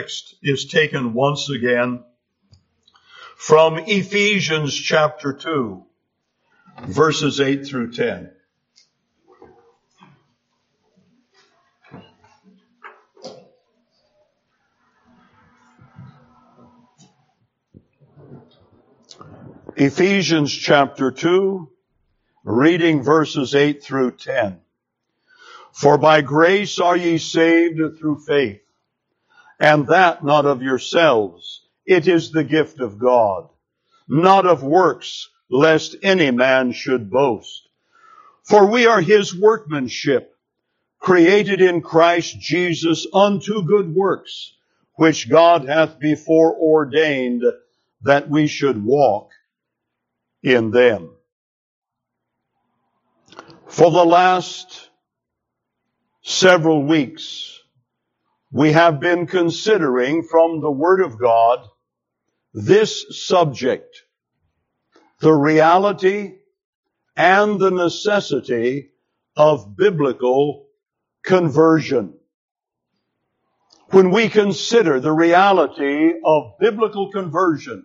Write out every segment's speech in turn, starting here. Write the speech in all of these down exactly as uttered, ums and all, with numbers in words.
Text is taken once again from Ephesians chapter two, verses eight through ten. Ephesians chapter two, reading verses eight through ten. For by grace are ye saved through faith, and that not of yourselves. It is the gift of God, not of works, lest any man should boast. For we are his workmanship, created in Christ Jesus unto good works, which God hath before ordained that we should walk in them. For the last several weeks, we have been considering from the Word of God this subject, the reality and the necessity of biblical conversion. When we consider the reality of biblical conversion,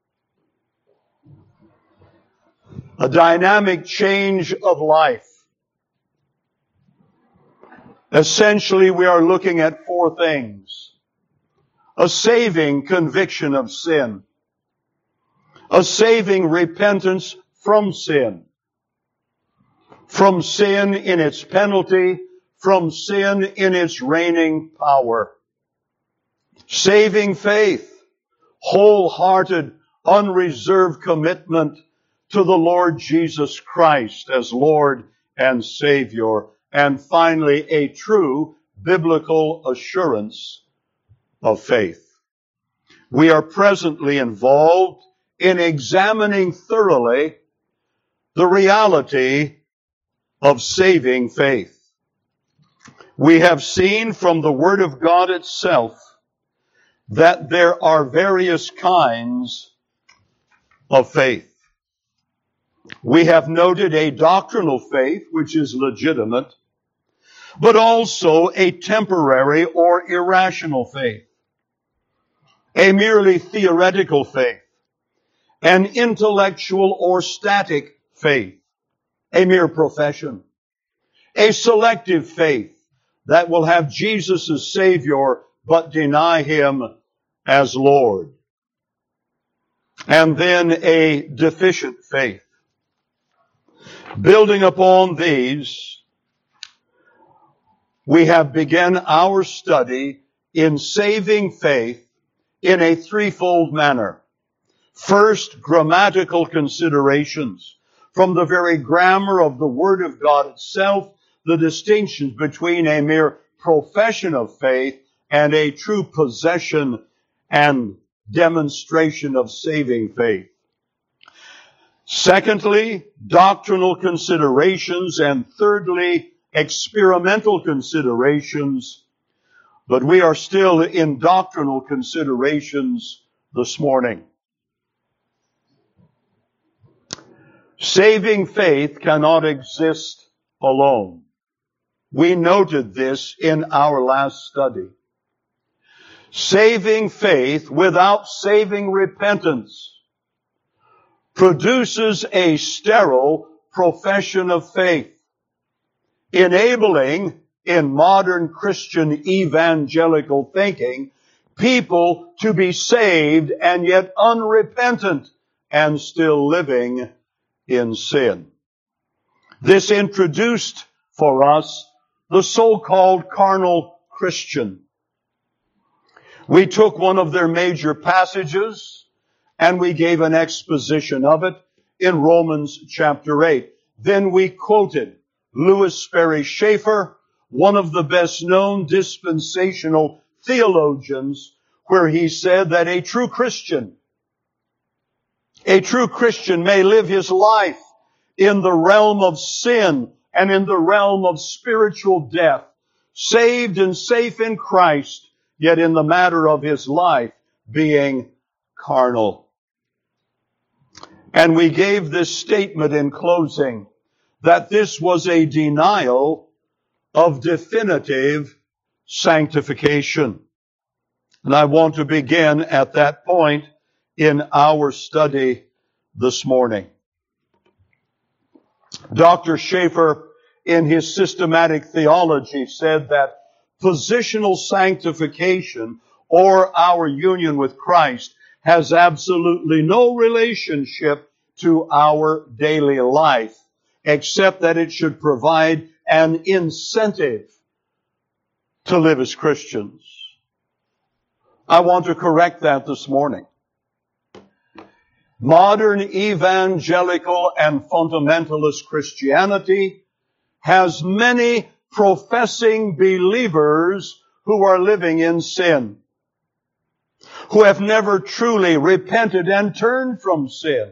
a dynamic change of life, essentially, we are looking at four things. A saving conviction of sin. A saving repentance from sin. From sin in its penalty. From sin in its reigning power. Saving faith. Wholehearted, unreserved commitment to the Lord Jesus Christ as Lord and Savior. And finally, a true biblical assurance of faith. We are presently involved in examining thoroughly the reality of saving faith. We have seen from the Word of God itself that there are various kinds of faith. We have noted a doctrinal faith, which is legitimate, but also a temporary or irrational faith, a merely theoretical faith, an intellectual or static faith, a mere profession, a selective faith that will have Jesus as Savior but deny Him as Lord, and then a deficient faith. Building upon these, we have begun our study in saving faith in a threefold manner. First, grammatical considerations. From the very grammar of the Word of God itself, the distinctions between a mere profession of faith and a true possession and demonstration of saving faith. Secondly, doctrinal considerations, and thirdly, experimental considerations, but we are still in doctrinal considerations this morning. Saving faith cannot exist alone. We noted this in our last study. Saving faith without saving repentance produces a sterile profession of faith, enabling, in modern Christian evangelical thinking, people to be saved and yet unrepentant and still living in sin. This introduced for us the so-called carnal Christian. We took one of their major passages and we gave an exposition of it in Romans chapter eight. Then we quoted Louis Sperry Schaeffer, one of the best known dispensational theologians, where he said that a true Christian, a true Christian may live his life in the realm of sin and in the realm of spiritual death, saved and safe in Christ, yet in the matter of his life being carnal. And we gave this statement in closing, that this was a denial of definitive sanctification. And I want to begin at that point in our study this morning. Doctor Schaeffer, in his systematic theology, said that positional sanctification, or our union with Christ, has absolutely no relationship to our daily life, except that it should provide an incentive to live as Christians. I want to correct that this morning. Modern evangelical and fundamentalist Christianity has many professing believers who are living in sin, who have never truly repented and turned from sin.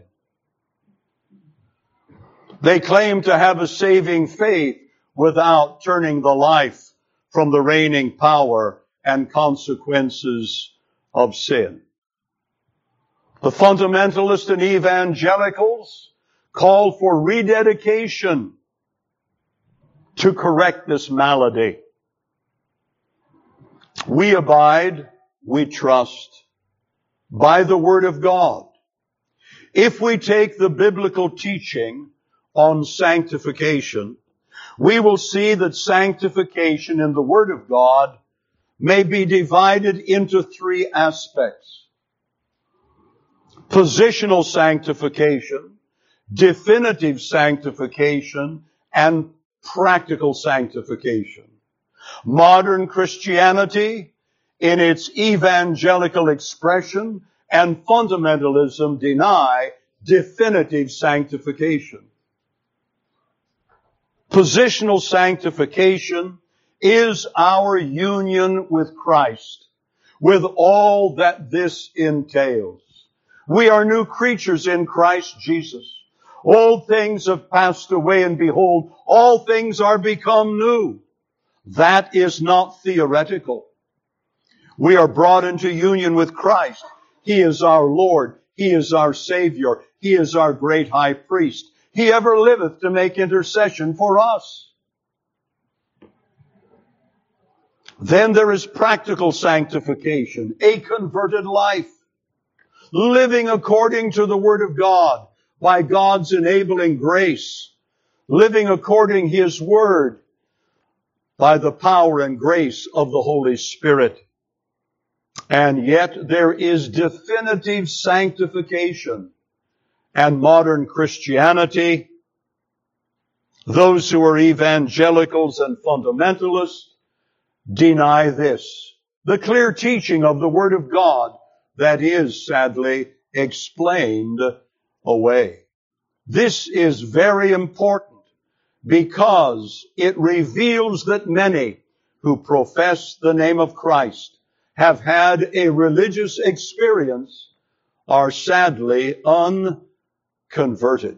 They claim to have a saving faith without turning the life from the reigning power and consequences of sin. The fundamentalists and evangelicals call for rededication to correct this malady. We abide, we trust, by the Word of God. If we take the biblical teaching on sanctification, we will see that sanctification in the Word of God may be divided into three aspects. Positional sanctification, definitive sanctification, and practical sanctification. Modern Christianity, in its evangelical expression and fundamentalism, deny definitive sanctification. Positional sanctification is our union with Christ, with all that this entails. We are new creatures in Christ Jesus. Old things have passed away, and behold, all things are become new. That is not theoretical. We are brought into union with Christ. He is our Lord. He is our Savior. He is our great high priest. He ever liveth to make intercession for us. Then there is practical sanctification, a converted life, living according to the Word of God by God's enabling grace, living according to His Word by the power and grace of the Holy Spirit. And yet there is definitive sanctification. And modern Christianity, those who are evangelicals and fundamentalists, deny this. The clear teaching of the Word of God that is, sadly, explained away. This is very important because it reveals that many who profess the name of Christ have had a religious experience are sadly unconverted.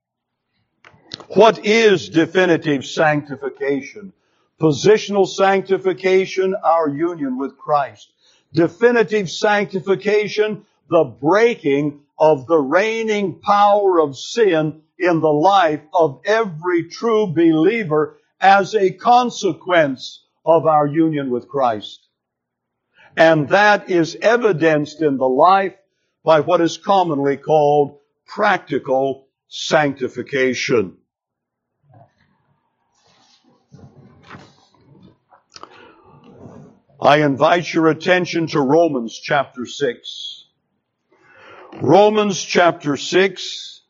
What is definitive sanctification? Positional sanctification, our union with Christ. Definitive sanctification, the breaking of the reigning power of sin in the life of every true believer as a consequence of our union with Christ. And that is evidenced in the life by what is commonly called practical sanctification. I invite your attention to Romans chapter six. Romans chapter six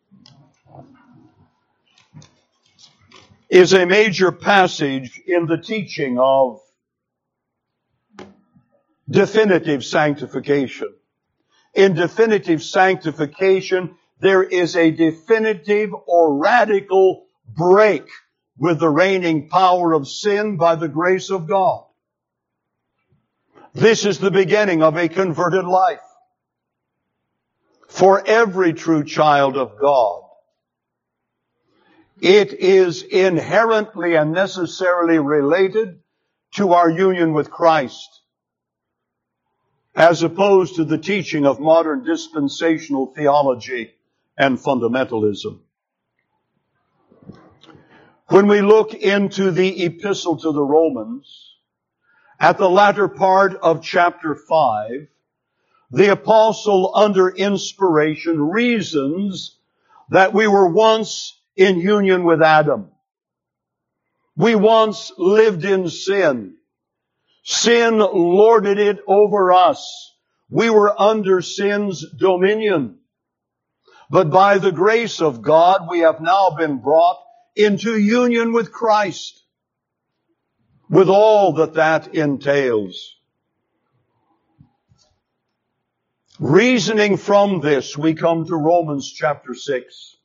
is a major passage in the teaching of definitive sanctification. In definitive sanctification, there is a definitive or radical break with the reigning power of sin by the grace of God. This is the beginning of a converted life for every true child of God. It is inherently and necessarily related to our union with Christ, as opposed to the teaching of modern dispensational theology and fundamentalism. When we look into the epistle to the Romans, At the latter part of chapter five, the apostle, under inspiration, reasons that we were once in union with Adam. We once lived in sin. Sin lorded it over us. We were under sin's dominion. But by the grace of God, we have now been brought into union with Christ, with all that that entails. Reasoning from this, we come to Romans chapter six.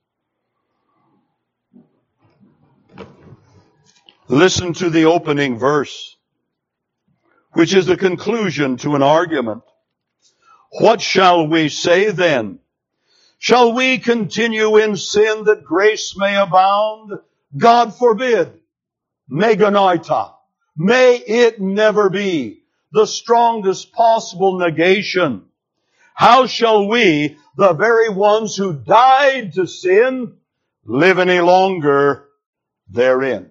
Listen to the opening verse, which is the conclusion to an argument. What shall we say then? Shall we continue in sin that grace may abound? God forbid. Meganoita. May it never be. The strongest possible negation. How shall we, the very ones who died to sin, live any longer therein?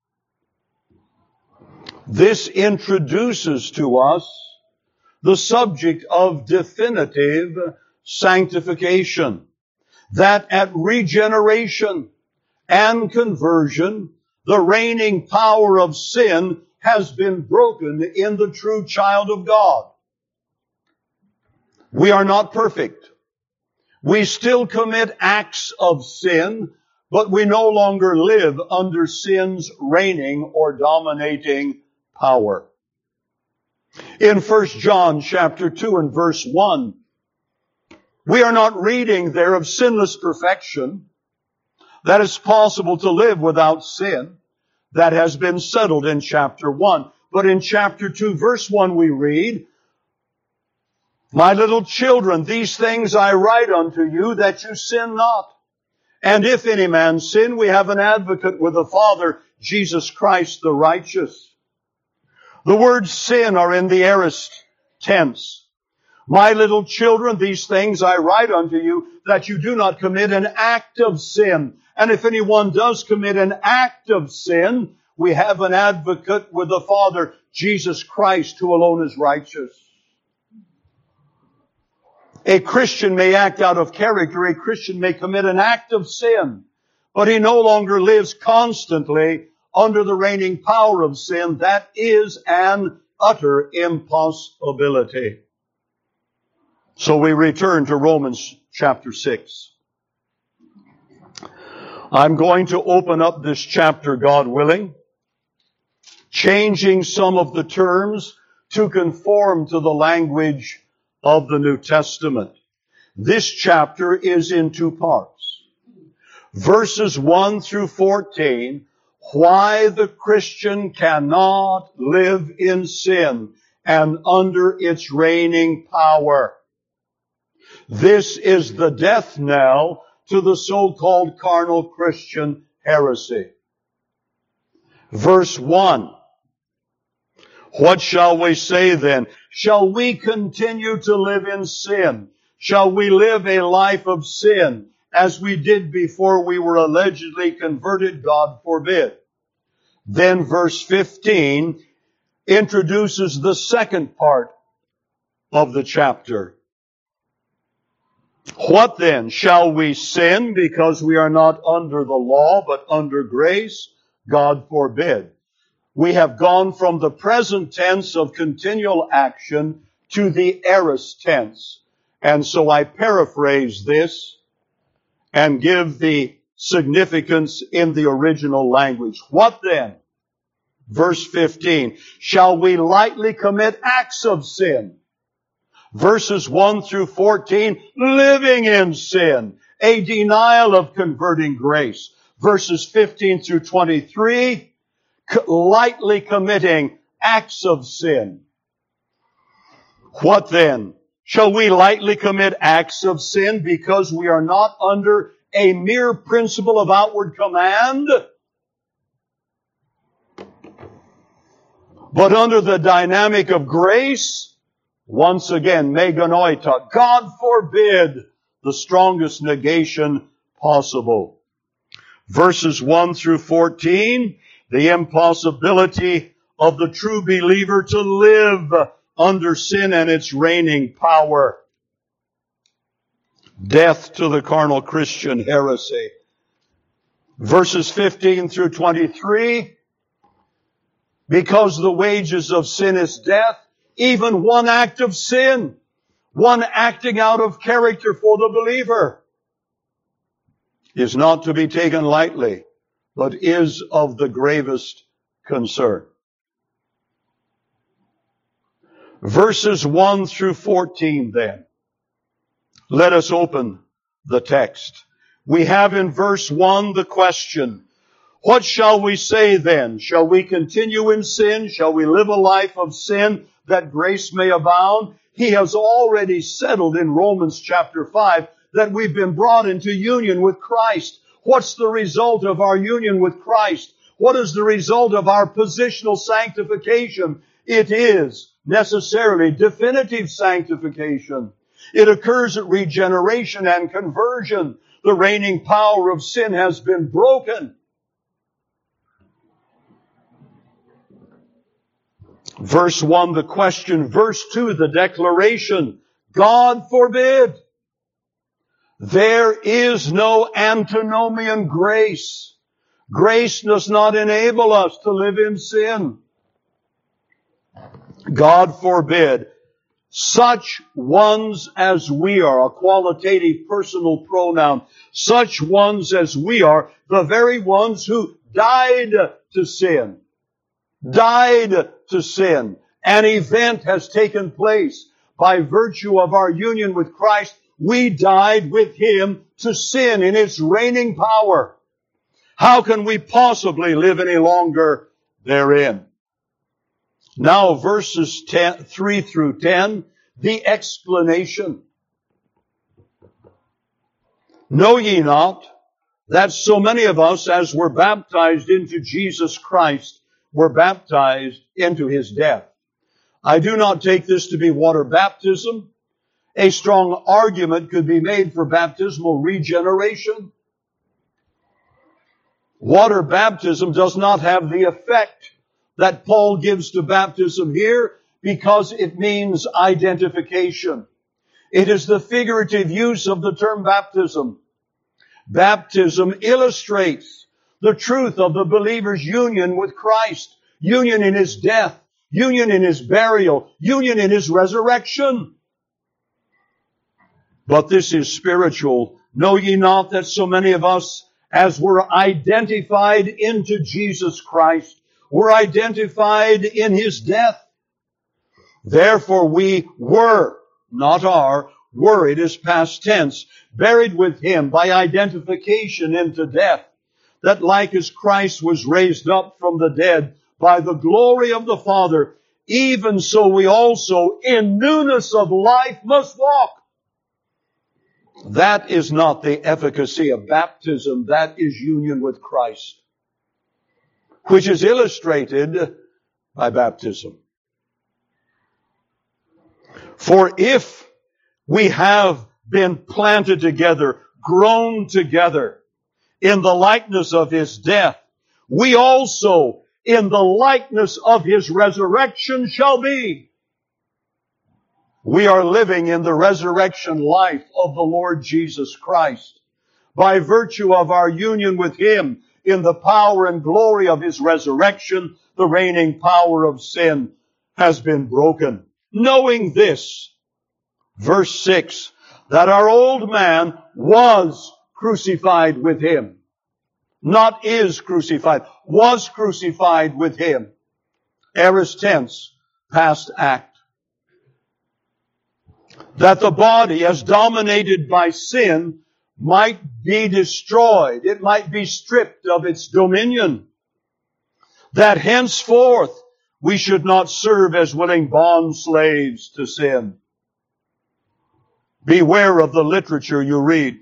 This introduces to us the subject of definitive sanctification. That at regeneration and conversion, the reigning power of sin has been broken in the true child of God. We are not perfect. We still commit acts of sin, but we no longer live under sin's reigning or dominating power. In First John chapter two and verse one, we are not reading there of sinless perfection, that it's possible to live without sin. That has been settled in chapter one. But in chapter two, verse one, we read, My little children, these things I write unto you, that you sin not. And if any man sin, we have an advocate with the Father, Jesus Christ the righteous. The words sin are in the aorist tense. My little children, these things I write unto you, that you do not commit an act of sin. And if anyone does commit an act of sin, we have an advocate with the Father, Jesus Christ, who alone is righteous. A Christian may act out of character. A Christian may commit an act of sin. But he no longer lives constantly under the reigning power of sin. That is an utter impossibility. So we return to Romans chapter six. I'm going to open up this chapter, God willing, changing some of the terms to conform to the language of the New Testament. This chapter is in two parts. Verses one through fourteen, why the Christian cannot live in sin and under its reigning power. This is the death knell to the so-called carnal Christian heresy. Verse one. What shall we say then? Shall we continue to live in sin? Shall we live a life of sin as we did before we were allegedly converted? God forbid. Then verse fifteen introduces the second part of the chapter. What then? Shall we sin because we are not under the law but under grace? God forbid. We have gone from the present tense of continual action to the aorist tense. And so I paraphrase this and give the significance in the original language. What then? Verse fifteen. Shall we lightly commit acts of sin? Verses one through fourteen, living in sin, a denial of converting grace. Verses fifteen through twenty-three, lightly committing acts of sin. What then? Shall we lightly commit acts of sin because we are not under a mere principle of outward command, but under the dynamic of grace? Once again, meganoita, God forbid, the strongest negation possible. Verses one through fourteen, the impossibility of the true believer to live under sin and its reigning power. Death to the carnal Christian heresy. Verses fifteen through twenty-three. Because the wages of sin is death, even one act of sin, one acting out of character for the believer, is not to be taken lightly, but is of the gravest concern. Verses one through fourteen then. Let us open the text. We have in verse one the question, what shall we say then? Shall we continue in sin? Shall we live a life of sin that grace may abound? He has already settled in Romans chapter five that we've been brought into union with Christ. What's the result of our union with Christ? What is the result of our positional sanctification? It is necessarily definitive sanctification. It occurs at regeneration and conversion. The reigning power of sin has been broken. Verse one, the question. Verse two, the declaration. God forbid. There is no antinomian grace. Grace does not enable us to live in sin. God forbid. Such ones as we are, a qualitative personal pronoun, such ones as we are, the very ones who died to sin. Died to sin. An event has taken place. By virtue of our union with Christ, we died with Him to sin in its reigning power. How can we possibly live any longer therein? Now verses ten, three through ten, the explanation. Know ye not that so many of us as were baptized into Jesus Christ were baptized into His death? I do not take this to be water baptism. A strong argument could be made for baptismal regeneration. Water baptism does not have the effect that Paul gives to baptism here because it means identification. It is the figurative use of the term baptism. Baptism illustrates the truth of the believer's union with Christ, union in His death, union in His burial, union in His resurrection. But this is spiritual. Know ye not that so many of us, as were identified into Jesus Christ, were identified in His death? Therefore we were, not are, were, it is past tense, buried with Him by identification into death, that like as Christ was raised up from the dead by the glory of the Father, even so we also in newness of life must walk. That is not the efficacy of baptism. That is union with Christ, which is illustrated by baptism. For if we have been planted together, grown together in the likeness of His death, we also in the likeness of His resurrection shall be. We are living in the resurrection life of the Lord Jesus Christ. By virtue of our union with Him in the power and glory of His resurrection, the reigning power of sin has been broken. Knowing this, verse six, that our old man was crucified with Him. Not is crucified, was crucified with Him. Aorist tense, past act. That the body, as dominated by sin, might be destroyed. It might be stripped of its dominion. That henceforth we should not serve as willing bond slaves to sin. Beware of the literature you read,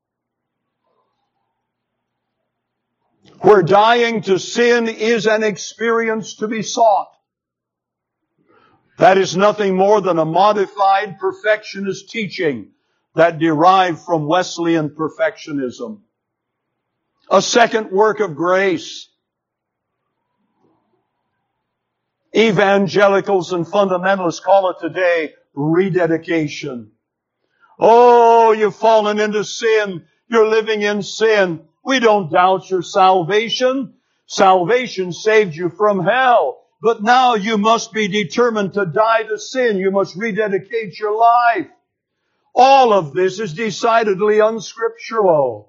where dying to sin is an experience to be sought. That is nothing more than a modified perfectionist teaching that derived from Wesleyan perfectionism. A second work of grace. Evangelicals and fundamentalists call it today rededication. Oh, you've fallen into sin. You're living in sin. We don't doubt your salvation. Salvation saved you from hell. But now you must be determined to die to sin. You must rededicate your life. All of this is decidedly unscriptural.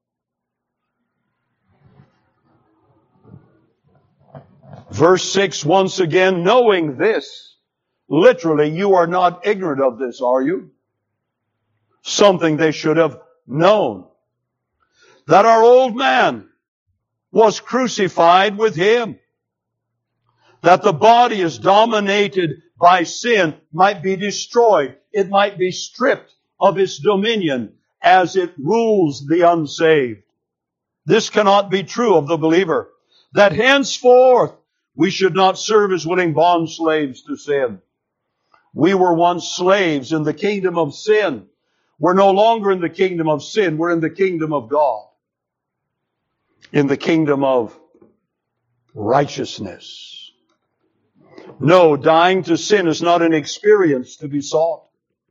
Verse six, once again, knowing this. Literally, you are not ignorant of this, are you? Something they should have known. That our old man was crucified with Him. That the body is dominated by sin might be destroyed. It might be stripped of its dominion as it rules the unsaved. This cannot be true of the believer. That henceforth we should not serve as willing bondslaves to sin. We were once slaves in the kingdom of sin. We're no longer in the kingdom of sin. We're in the kingdom of God. In the kingdom of righteousness. No, dying to sin is not an experience to be sought.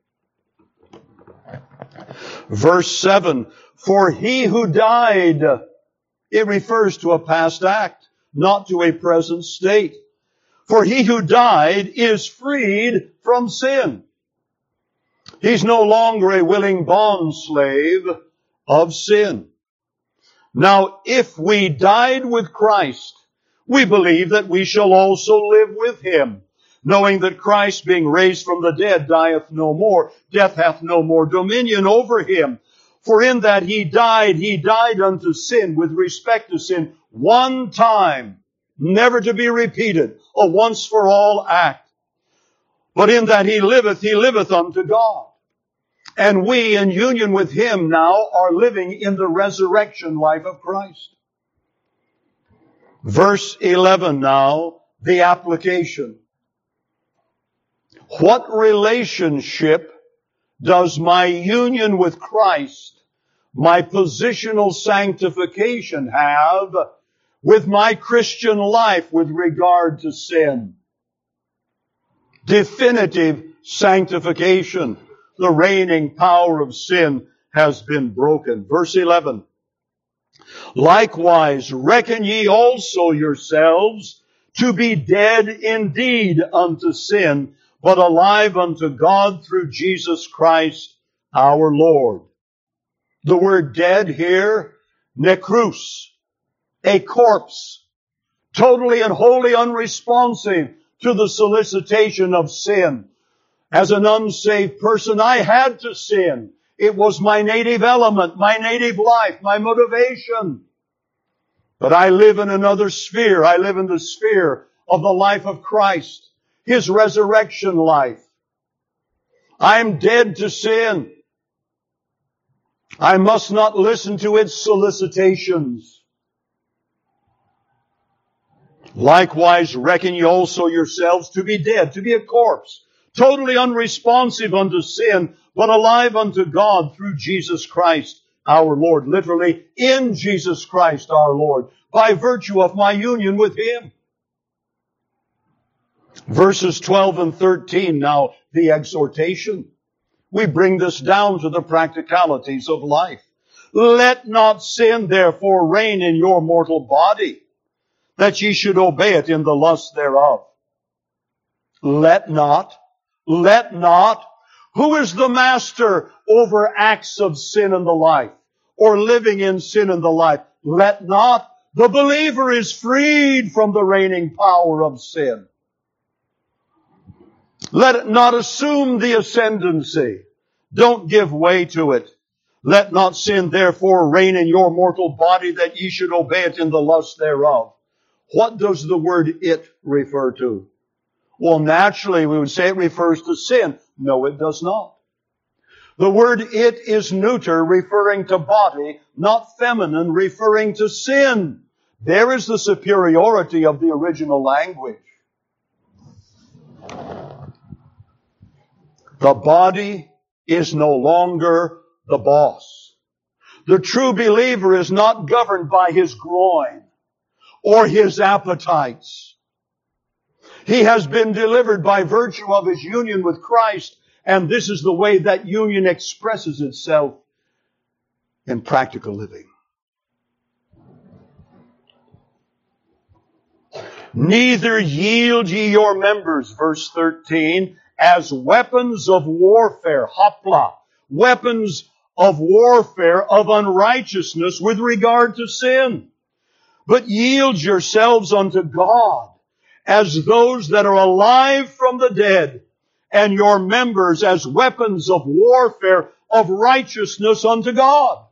Verse seven, for he who died, it refers to a past act, not to a present state. For he who died is freed from sin. He's no longer a willing bondslave of sin. Now, if we died with Christ, we believe that we shall also live with Him, knowing that Christ, being raised from the dead, dieth no more. Death hath no more dominion over Him. For in that He died, He died unto sin with respect to sin one time, never to be repeated, a once-for-all act. But in that He liveth, He liveth unto God. And we, in union with Him now, are living in the resurrection life of Christ. Verse eleven now, the application. What relationship does my union with Christ, my positional sanctification have with my Christian life with regard to sin? Definitive sanctification. The reigning power of sin has been broken. Verse eleven. Likewise, reckon ye also yourselves to be dead indeed unto sin, but alive unto God through Jesus Christ our Lord. The word dead here, necrous, a corpse, totally and wholly unresponsive to the solicitation of sin. As an unsaved person, I had to sin. It was my native element, my native life, my motivation. But I live in another sphere. I live in the sphere of the life of Christ, His resurrection life. I am dead to sin. I must not listen to its solicitations. Likewise, reckon ye also yourselves to be dead, to be a corpse, totally unresponsive unto sin, but alive unto God through Jesus Christ our Lord. Literally, in Jesus Christ our Lord, by virtue of my union with Him. Verses twelve and thirteen, now the exhortation. We bring this down to the practicalities of life. Let not sin therefore reign in your mortal body, that ye should obey it in the lust thereof. Let not, let not. Who is the master over acts of sin in the life, or living in sin in the life? Let not. The believer is freed from the reigning power of sin. Let it not assume the ascendancy. Don't give way to it. Let not sin therefore reign in your mortal body, that ye should obey it in the lust thereof. What does the word it refer to? Well, naturally we would say it refers to sin. No, it does not. The word it is neuter, referring to body, not feminine, referring to sin. There is the superiority of the original language. The body is no longer the boss. The true believer is not governed by his groin or his appetites. He has been delivered by virtue of his union with Christ, and this is the way that union expresses itself in practical living. Neither yield ye your members, verse thirteen, as weapons of warfare, hopla, weapons of warfare of unrighteousness with regard to sin, but yield yourselves unto God as those that are alive from the dead, and your members as weapons of warfare of righteousness unto God.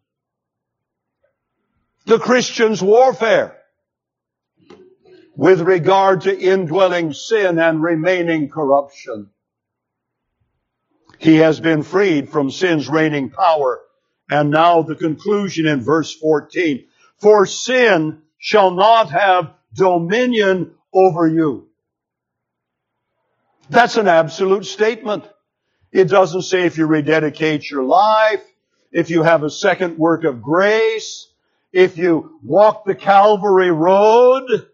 The Christian's warfare with regard to indwelling sin and remaining corruption. He has been freed from sin's reigning power. And now the conclusion in verse fourteen. For sin shall not have dominion over you. That's an absolute statement. It doesn't say if you rededicate your life, if you have a second work of grace, if you walk the Calvary road,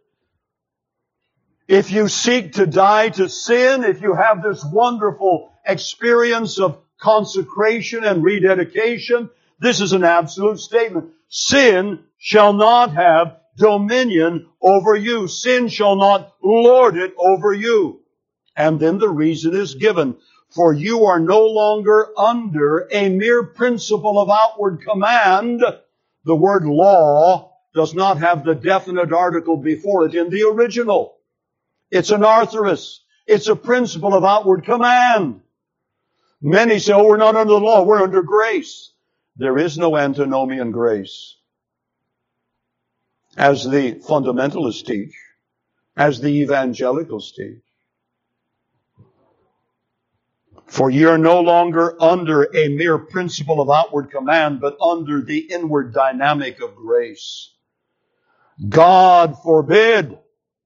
if you seek to die to sin, if you have this wonderful experience of consecration and rededication. This is an absolute statement. Sin shall not have dominion over you. Sin shall not lord it over you. And then the reason is given. For you are no longer under a mere principle of outward command. The word law does not have the definite article before it in the original. It's an arthrus. It's a principle of outward command. Many say, oh, we're not under the law, we're under grace. There is no antinomian grace. As the fundamentalists teach, as the evangelicals teach. For ye are no longer under a mere principle of outward command, but under the inward dynamic of grace. God forbid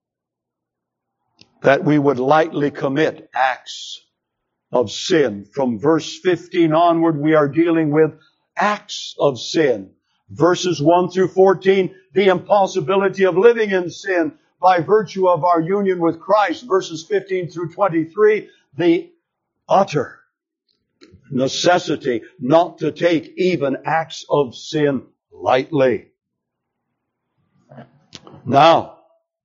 that we would lightly commit acts of sin. From verse fifteen onward, we are dealing with acts of sin. Verses one through fourteen, the impossibility of living in sin by virtue of our union with Christ. Verses fifteen through twenty-three, the utter necessity not to take even acts of sin lightly. Now,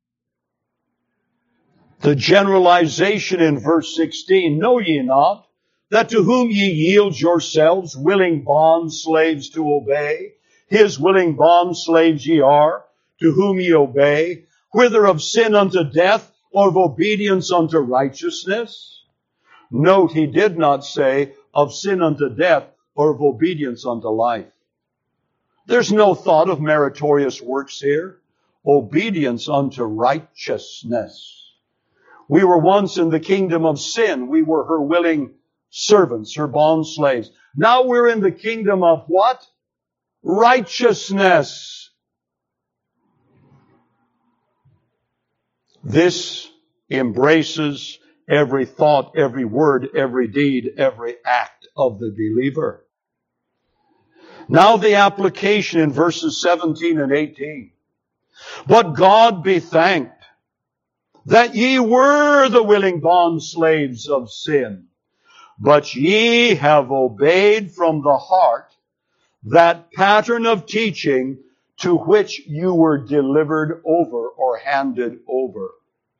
the generalization in verse sixteen, know ye not that to whom ye yield yourselves willing bond slaves to obey, his willing bond slaves ye are, to whom ye obey, whether of sin unto death or of obedience unto righteousness? Note, he did not say of sin unto death or of obedience unto life. There's no thought of meritorious works here. Obedience unto righteousness. We were once in the kingdom of sin. We were her willing servants, her bond slaves. Now we're in the kingdom of what? Righteousness. This embraces every thought, every word, every deed, every act of the believer. Now the application in verses seventeen and eighteen. But God be thanked that ye were the willing bond slaves of sin, but ye have obeyed from the heart that pattern of teaching to which you were delivered over or handed over.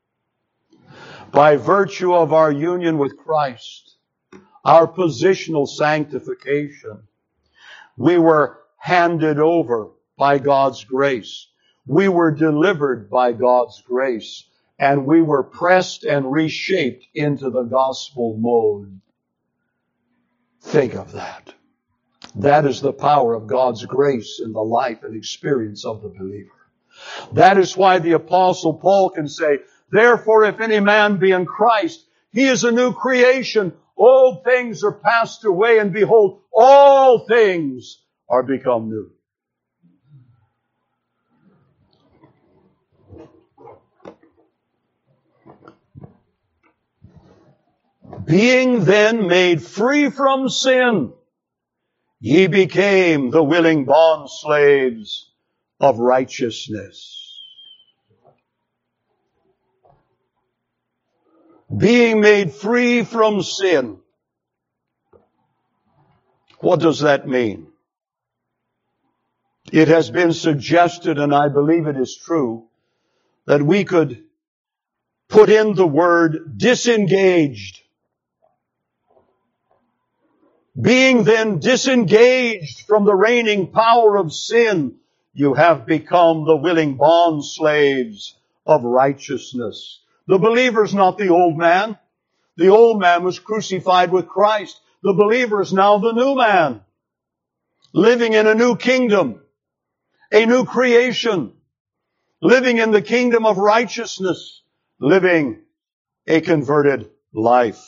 By virtue of our union with Christ, our positional sanctification, we were handed over by God's grace. We were delivered by God's grace. And we were pressed and reshaped into the gospel mode. Think of that. That is the power of God's grace in the life and experience of the believer. That is why the Apostle Paul can say, therefore, if any man be in Christ, he is a new creation. Old things are passed away, and behold, all things are become new. Being then made free from sin, ye became the willing bond slaves of righteousness. being made free from sin. What does that mean? It has been suggested, and I believe it is true, that we could put in the word disengaged. Being then disengaged from the reigning power of sin, you have become the willing bondslaves of righteousness. The believer is not the old man. The old man was crucified with Christ. The believer is now the new man, living in a new kingdom, a new creation, living in the kingdom of righteousness, living a converted life.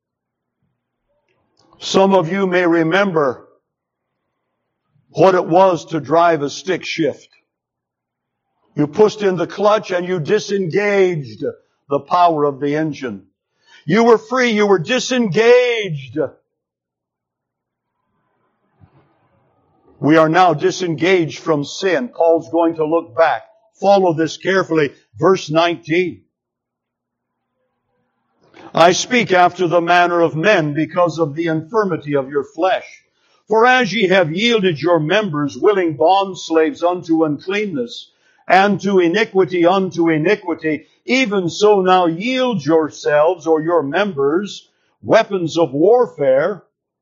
Some of you may remember what it was to drive a stick shift. You pushed in the clutch and you disengaged the power of the engine. You were free. You were disengaged. We are now disengaged from sin. Paul's going to look back. Follow this carefully. Verse nineteen. I speak after the manner of men because of the infirmity of your flesh. For as ye have yielded your members willing bondslaves unto uncleanness, and to iniquity unto iniquity, even so now yield yourselves or your members weapons of warfare,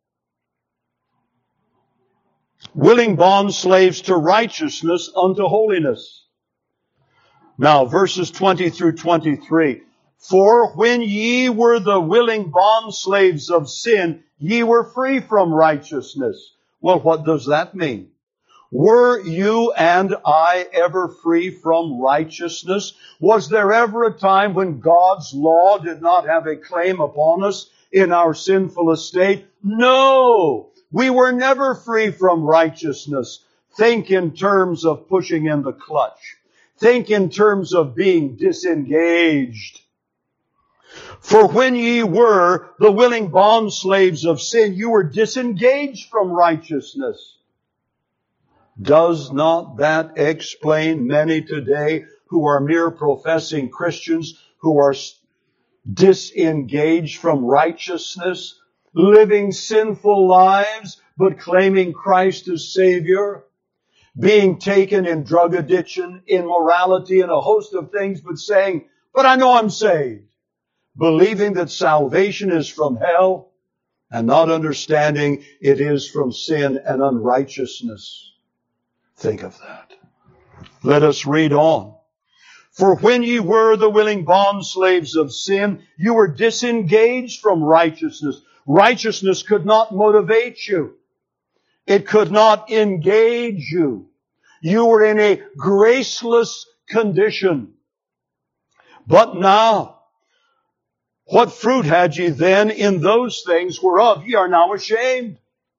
willing bondslaves to righteousness unto holiness. Now, verses twenty through twenty-three. For when ye were the willing bondslaves of sin, ye were free from righteousness. Well, what does that mean? Were you and I ever free from righteousness? Was there ever a time when God's law did not have a claim upon us in our sinful estate? No! We were never free from righteousness. Think in terms of pushing in the clutch. Think in terms of being disengaged. For when ye were the willing bondslaves of sin, you were disengaged from righteousness. Does not that explain many today who are mere professing Christians, who are disengaged from righteousness, living sinful lives, but claiming Christ as Savior, being taken in drug addiction, immorality, and a host of things, but saying, but I know I'm saved. Believing that salvation is from hell and not understanding it is from sin and unrighteousness. Think of that. Let us read on. For when ye were the willing bondslaves of sin, you were disengaged from righteousness. Righteousness could not motivate you. It could not engage you. You were in a graceless condition. But now, what fruit had ye then in those things whereof ye are now ashamed?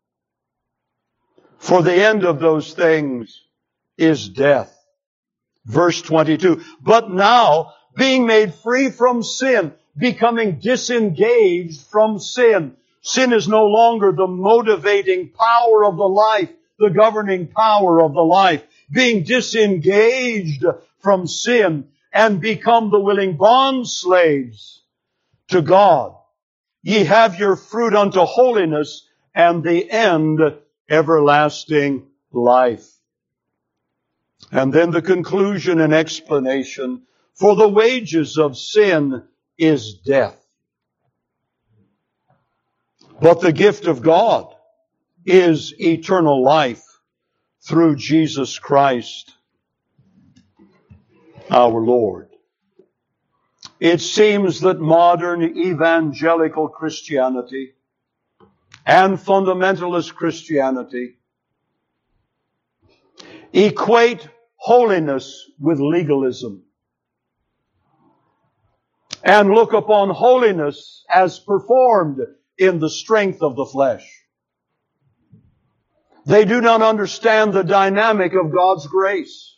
For the end of those things is death. Verse twenty-two. But now, being made free from sin, becoming disengaged from sin. Sin is no longer the motivating power of the life, the governing power of the life. Being disengaged from sin and become the willing bondslaves to God. Ye have your fruit unto holiness, and the end everlasting life. And then the conclusion and explanation. For the wages of sin is death. But the gift of God is eternal life through Jesus Christ, our Lord. It seems that modern evangelical Christianity and fundamentalist Christianity equate holiness with legalism and look upon holiness as performed in the strength of the flesh. They do not understand the dynamic of God's grace.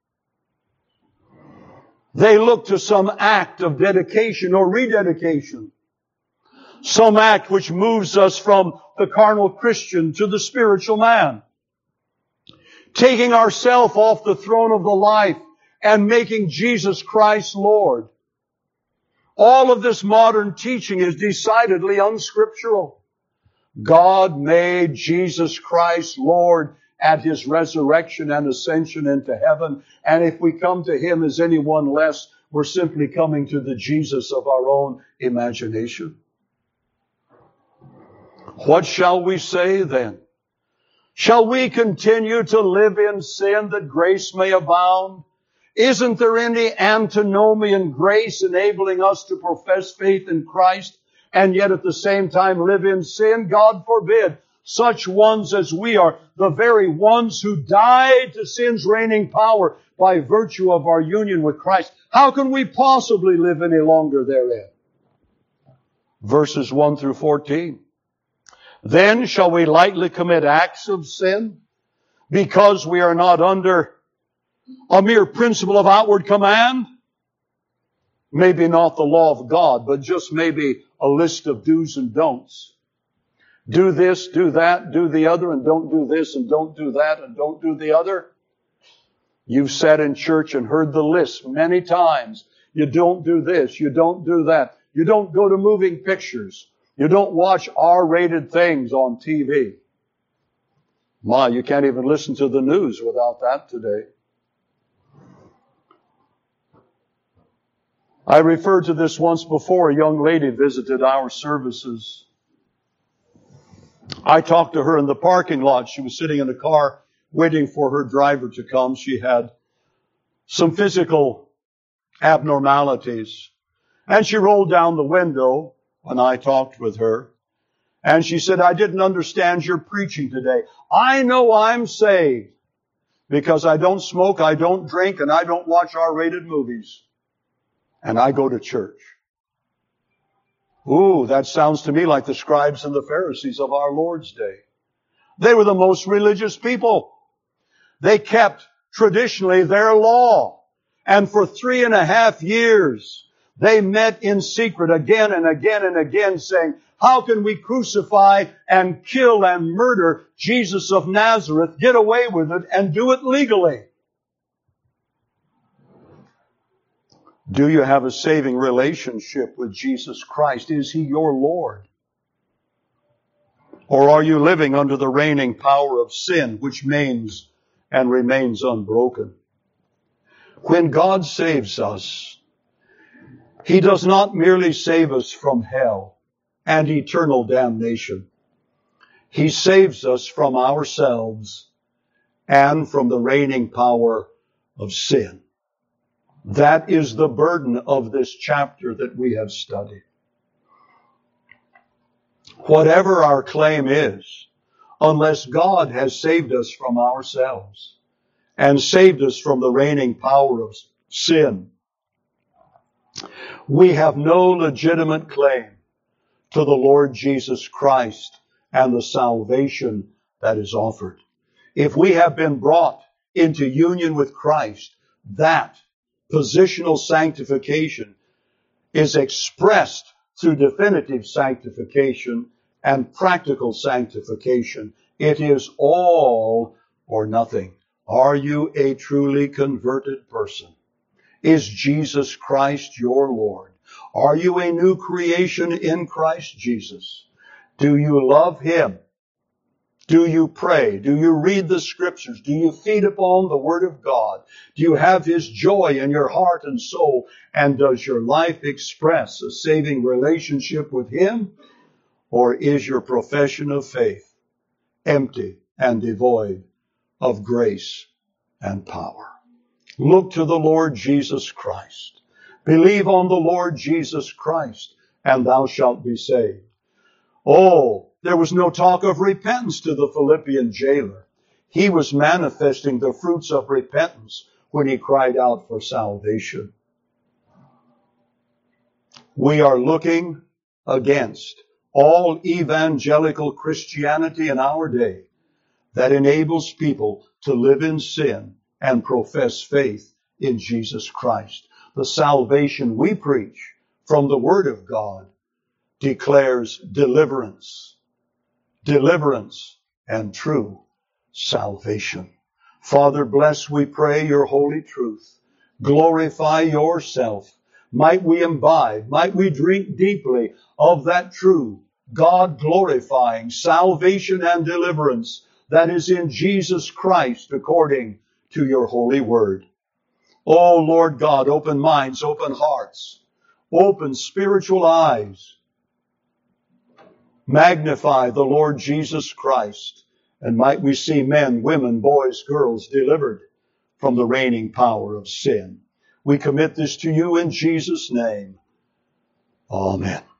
They look to some act of dedication or rededication. Some act which moves us from the carnal Christian to the spiritual man. Taking ourselves off the throne of the life and making Jesus Christ Lord. All of this modern teaching is decidedly unscriptural. God made Jesus Christ Lord at His resurrection and ascension into heaven. And if we come to Him as anyone less, we're simply coming to the Jesus of our own imagination. What shall we say then? Shall we continue to live in sin that grace may abound? Isn't there any antinomian grace enabling us to profess faith in Christ and yet at the same time live in sin? God forbid. Such ones as we are, the very ones who died to sin's reigning power by virtue of our union with Christ, how can we possibly live any longer therein? Verses one through fourteen. Then shall we lightly commit acts of sin because we are not under a mere principle of outward command? Maybe not the law of God, but just maybe a list of do's and don'ts. Do this, do that, do the other, and don't do this, and don't do that, and don't do the other. You've sat in church and heard the list many times. You don't do this, you don't do that. You don't go to moving pictures. You don't watch R-rated things on T V. My, you can't even listen to the news without that today. I referred to this once before. A young lady visited our services. I talked to her in the parking lot. She was sitting in a car waiting for her driver to come. She had some physical abnormalities. And she rolled down the window when I talked with her. And she said, I didn't understand your preaching today. I know I'm saved because I don't smoke, I don't drink, and I don't watch R-rated movies. And I go to church. Ooh, that sounds to me like the scribes and the Pharisees of our Lord's day. They were the most religious people. They kept traditionally their law. And for three and a half years, they met in secret again and again and again saying, how can we crucify and kill and murder Jesus of Nazareth, get away with it, and do it legally? Do you have a saving relationship with Jesus Christ? Is He your Lord? Or are you living under the reigning power of sin, which reigns and remains unbroken? When God saves us, He does not merely save us from hell and eternal damnation. He saves us from ourselves and from the reigning power of sin. That is the burden of this chapter that we have studied. Whatever our claim is, unless God has saved us from ourselves and saved us from the reigning power of sin, we have no legitimate claim to the Lord Jesus Christ and the salvation that is offered. If we have been brought into union with Christ, that positional sanctification is expressed through definitive sanctification and practical sanctification. It is all or nothing. Are you a truly converted person? Is Jesus Christ your Lord? Are you a new creation in Christ Jesus? Do you love Him? Do you pray? Do you read the Scriptures? Do you feed upon the Word of God? Do you have His joy in your heart and soul? And does your life express a saving relationship with Him? Or is your profession of faith empty and devoid of grace and power? Look to the Lord Jesus Christ. Believe on the Lord Jesus Christ, and thou shalt be saved. Oh, there was no talk of repentance to the Philippian jailer. He was manifesting the fruits of repentance when he cried out for salvation. We are looking against all evangelical Christianity in our day that enables people to live in sin and profess faith in Jesus Christ. The salvation we preach from the Word of God declares deliverance, deliverance and true salvation. Father, bless, we pray, your holy truth. Glorify yourself Might we imbibe, might we drink deeply of that true, God-glorifying salvation and deliverance that is in Jesus Christ according to your holy word. Oh, Lord God, open minds, open hearts, open spiritual eyes. Magnify the Lord Jesus Christ, and might we see men, women, boys, girls delivered from the reigning power of sin. We commit this to you in Jesus' name. Amen.